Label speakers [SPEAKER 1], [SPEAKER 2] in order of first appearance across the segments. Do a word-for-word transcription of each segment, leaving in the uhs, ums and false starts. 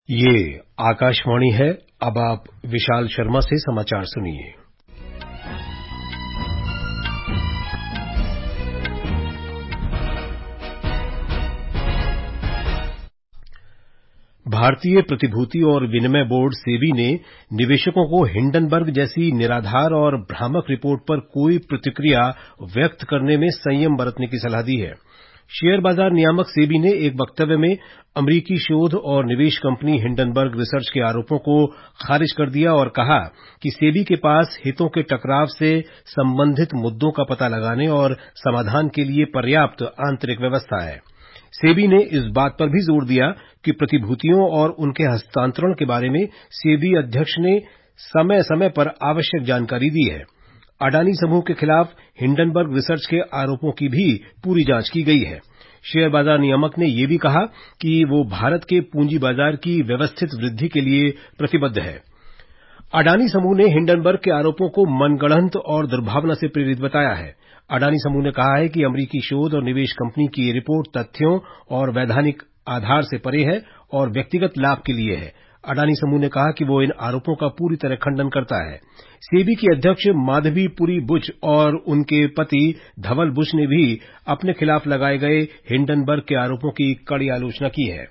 [SPEAKER 1] ये आकाशवाणी है। अब आप विशाल शर्मा से समाचार सुनिए। भारतीय प्रतिभूति और विनिमय बोर्ड सेबी ने निवेशकों को हिंडनबर्ग जैसी निराधार और भ्रामक रिपोर्ट पर कोई प्रतिक्रिया व्यक्त करने में संयम बरतने की सलाह दी है। शेयर बाजार नियामक सेबी ने एक वक्तव्य में अमरीकी शोध और निवेश कंपनी हिंडनबर्ग रिसर्च के आरोपों को खारिज कर दिया और कहा कि सेबी के पास हितों के टकराव से संबंधित मुद्दों का पता लगाने और समाधान के लिए पर्याप्त आंतरिक व्यवस्था है। सेबी ने इस बात पर भी जोर दिया कि प्रतिभूतियों और उनके हस्तांतरण के बारे में सेबी अध्यक्ष ने समय समय पर आवश्यक जानकारी दी है। अडानी समूह के खिलाफ हिंडनबर्ग रिसर्च के आरोपों की भी पूरी जांच की गई है। शेयर बाजार नियामक ने यह भी कहा कि वो भारत के पूंजी बाजार की व्यवस्थित वृद्धि के लिए प्रतिबद्ध है। अडानी समूह ने हिंडनबर्ग के आरोपों को मनगढ़ंत और दुर्भावना से प्रेरित बताया है। अडानी समूह ने कहा है कि अमरीकी शोध और निवेश कंपनी की ये रिपोर्ट तथ्यों और वैधानिक आधार से परे है और व्यक्तिगत लाभ के लिए है। अडानी समूह ने कहा कि वो इन आरोपों का पूरी तरह खंडन करता है। सेबी की अध्यक्ष माधवी पुरी बुच और उनके पति धवल बुच ने भी अपने खिलाफ लगाए गए हिंडनबर्ग के आरोपों की कड़ी आलोचना की है।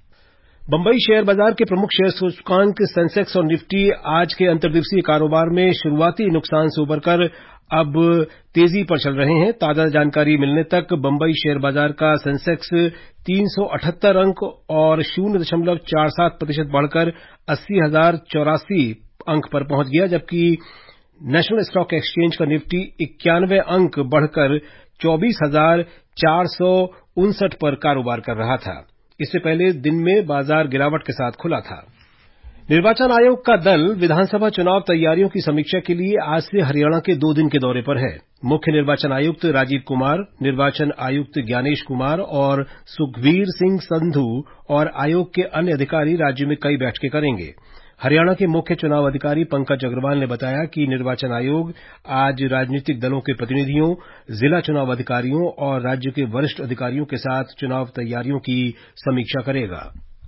[SPEAKER 1] बंबई शेयर बाजार के प्रमुख शेयर सूचकांक सेंसेक्स और निफ्टी आज के अंतर्दिवसीय कारोबार में शुरुआती नुकसान से उबरकर अब तेजी पर चल रहे हैं। ताजा जानकारी मिलने तक बंबई शेयर बाजार का सेंसेक्स तीन सौ अठहत्तर अंक और शून्य दशमलव चार सात प्रतिशत बढ़कर अस्सी हजार चौरासी अंक पर पहुंच गया, जबकि नेशनल स्टॉक एक्सचेंज का निफ्टी इक्यानवे अंक बढ़कर चौबीस हजार चार सौ उनसठ पर कारोबार कर रहा था। इससे पहले दिन में बाजार गिरावट के साथ खुला था। निर्वाचन आयोग का दल विधानसभा चुनाव तैयारियों की समीक्षा के लिए आज से हरियाणा के दो दिन के दौरे पर है। मुख्य निर्वाचन आयुक्त राजीव कुमार, निर्वाचन आयुक्त ज्ञानेश कुमार और सुखबीर सिंह संधू और आयोग के अन्य अधिकारी राज्य में कई बैठकें करेंगे। हरियाणा के मुख्य चुनाव अधिकारी पंकज अग्रवाल ने बताया कि निर्वाचन आयोग आज राजनीतिक दलों के प्रतिनिधियों, जिला चुनाव अधिकारियों और राज्य के वरिष्ठ अधिकारियों के साथ चुनाव तैयारियों की समीक्षा करेगा।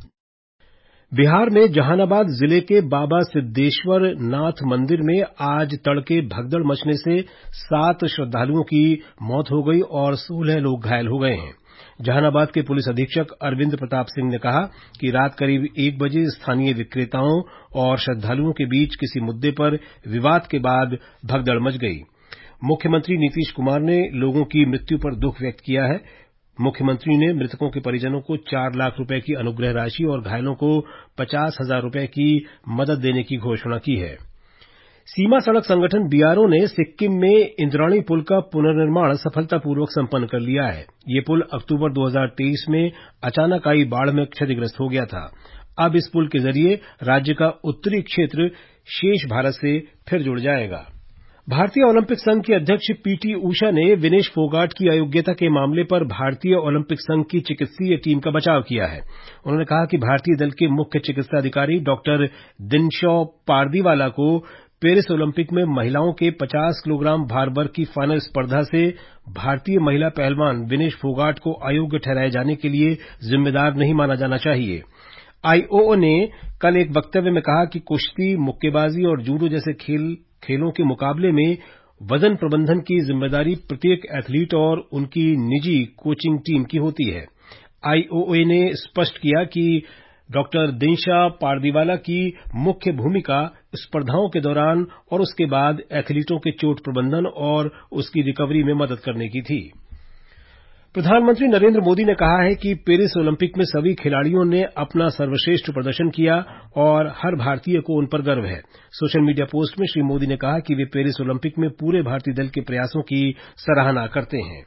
[SPEAKER 1] बिहार में जहानाबाद जिले के बाबा सिद्धेश्वर नाथ मंदिर में आज तड़के भगदड़ मचने से सात श्रद्धालुओं की मौत हो गई और सोलह लोग घायल हो गए हैं। जहानाबाद के पुलिस अधीक्षक अरविंद प्रताप सिंह ने कहा कि रात करीब एक बजे स्थानीय विक्रेताओं और श्रद्धालुओं के बीच किसी मुद्दे पर विवाद के बाद भगदड़ मच गई। मुख्यमंत्री नीतीश कुमार ने लोगों की मृत्यु पर दुख व्यक्त किया है। मुख्यमंत्री ने मृतकों के परिजनों को चार लाख रुपए की अनुग्रह राशि और घायलों को पचास हजार रुपए की मदद देने की घोषणा की है। सीमा सड़क संगठन बीआरओ ने सिक्किम में इंद्राणी पुल का पुनर्निर्माण सफलतापूर्वक संपन्न कर लिया है। ये पुल अक्टूबर दो हजार तेईस में अचानक आई बाढ़ में क्षतिग्रस्त हो गया था। अब इस पुल के जरिए राज्य का उत्तरी क्षेत्र शेष भारत से फिर जुड़ जाएगा। भारतीय ओलंपिक संघ की अध्यक्ष पीटी उषा ने विनेश फोगाट की अयोग्यता के मामले पर भारतीय ओलंपिक संघ की चिकित्सीय टीम का बचाव किया है। उन्होंने कहा कि भारतीय दल के मुख्य चिकित्सा अधिकारी डॉक्टर दिनशॉ पारदीवाला को पेरिस ओलंपिक में महिलाओं के पचास किलोग्राम भार वर्ग की फाइनल स्पर्धा से भारतीय महिला पहलवान विनेश फोगाट को अयोग्य ठहराए जाने के लिए जिम्मेदार नहीं माना जाना चाहिए। आईओओ ने कल एक वक्तव्य में कहा कि कुश्ती, मुक्केबाजी और जूडो जैसे खेल खेलों के मुकाबले में वजन प्रबंधन की जिम्मेदारी प्रत्येक एथलीट और उनकी निजी कोचिंग टीम की होती है। आईओए ने स्पष्ट किया कि डॉक्टर दिनशा पारदीवाला की मुख्य भूमिका स्पर्धाओं के दौरान और उसके बाद एथलीटों के चोट प्रबंधन और उसकी रिकवरी में मदद करने की थी। प्रधानमंत्री नरेंद्र मोदी ने कहा है कि पेरिस ओलंपिक में सभी खिलाड़ियों ने अपना सर्वश्रेष्ठ प्रदर्शन किया और हर भारतीय को उन पर गर्व है। सोशल मीडिया पोस्ट में श्री मोदी ने कहा कि वे पेरिस ओलंपिक में पूरे भारतीय दल के प्रयासों की सराहना करते हैं।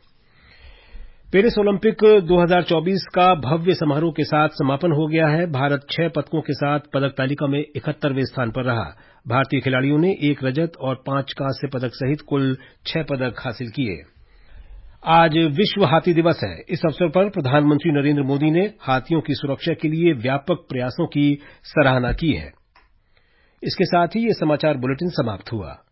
[SPEAKER 1] पेरिस ओलंपिक दो हजार चौबीस का भव्य समारोह के साथ समापन हो गया है। भारत छह पदकों के साथ पदक तालिका में इकहत्तरवें स्थान पर रहा। भारतीय खिलाड़ियों ने एक रजत और पांच कांस्य पदक सहित कुल छह पदक हासिल किए। आज विश्व हाथी दिवस है। इस अवसर पर प्रधानमंत्री नरेंद्र मोदी ने हाथियों की सुरक्षा के लिए व्यापक प्रयासों की सराहना की है। इसके साथ ही ये समाचार बुलेटिन समाप्त हुआ।